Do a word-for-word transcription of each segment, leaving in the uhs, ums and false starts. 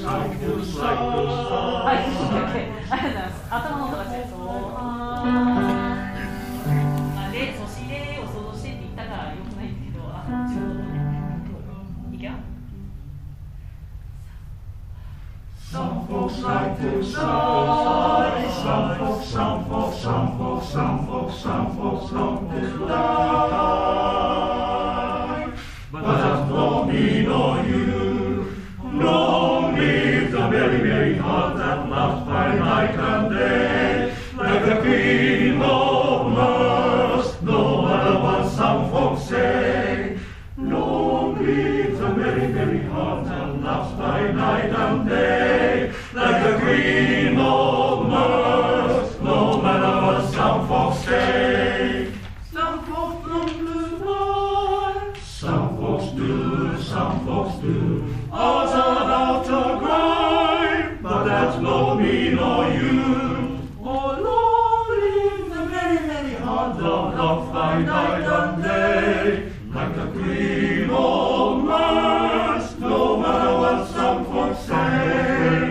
はい、オッケーオッケー。ありがとうございます。頭の音が違う。そう。あ、で、そしれを想像してって言ったからよくないんだけど、あ、違うと思うね。いくよ。 Some folks like to sigh, some folks, some folks, some folks, some folks, some folks long to die. But that's no me nor you. Long live the merry, merry heart that loves by night and day, like the Queen of Mars, no matter what some folks say. Long live the merry, merry heart that loves by night and day, like the Queen of Mars, no matter what some folks say. Some folks long to fly, some folks do, some folks do. Ours are out to grind, but that's no me nor you. Oh, long live the merry, merry heart that loves by night and day, like the Queen of Mars, no matter what some folks say.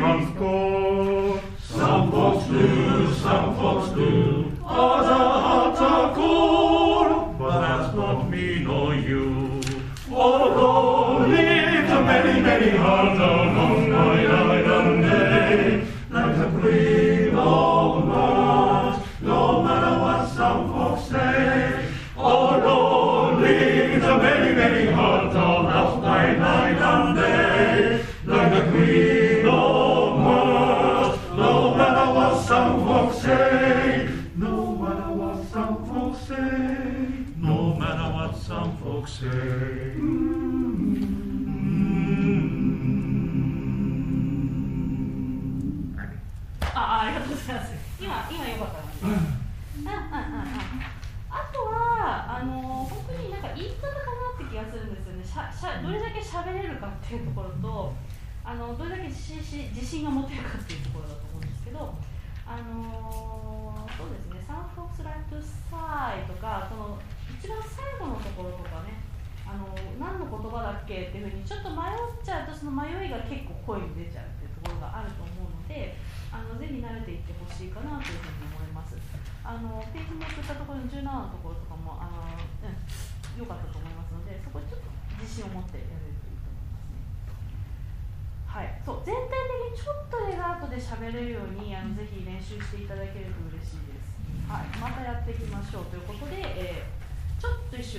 Some folks do, some folks do. Ours are hearts are cold, but that's not me nor you. Oh, long live the merry, merry heart that loves by night and day, like the Queen of Mars, no matter what some folks say. Oh, long live the merry, merry heart that loves by night and day, like the Queen of Mars, no matter what some folks say, no matter what some folks say, no matter what some folks say. Mm-hmm. あ、ありがとうございます。今、今よかったな。うんうんうんうん。あとは、あの本当になんか言い方かなって気がするんですよね。しゃしゃどれだけ喋れるかっていうところと、あのどれだけ自信自信が持てるかっていうところだと思うんですけど、あのそうですね。Some folks like to sigh とか、その一番最後のところとかね、あの何の言葉だっけっていうふうにちょっと迷っちゃうと、その迷いが結構声に出ちゃうっていうところがあると思うので、あのぜひ慣れていってほしいかなというふうに思います。あのページめくったところのじゅうななのところとかもあの、うん、良かったと思いますので、そこちょっと自信を持ってやれるといいと思いますね。はい、そう全体的にちょっと絵が後で喋れるようにあのぜひ練習していただけると嬉しいです。はい、またやっていきましょうということで、えー、ちょっと一瞬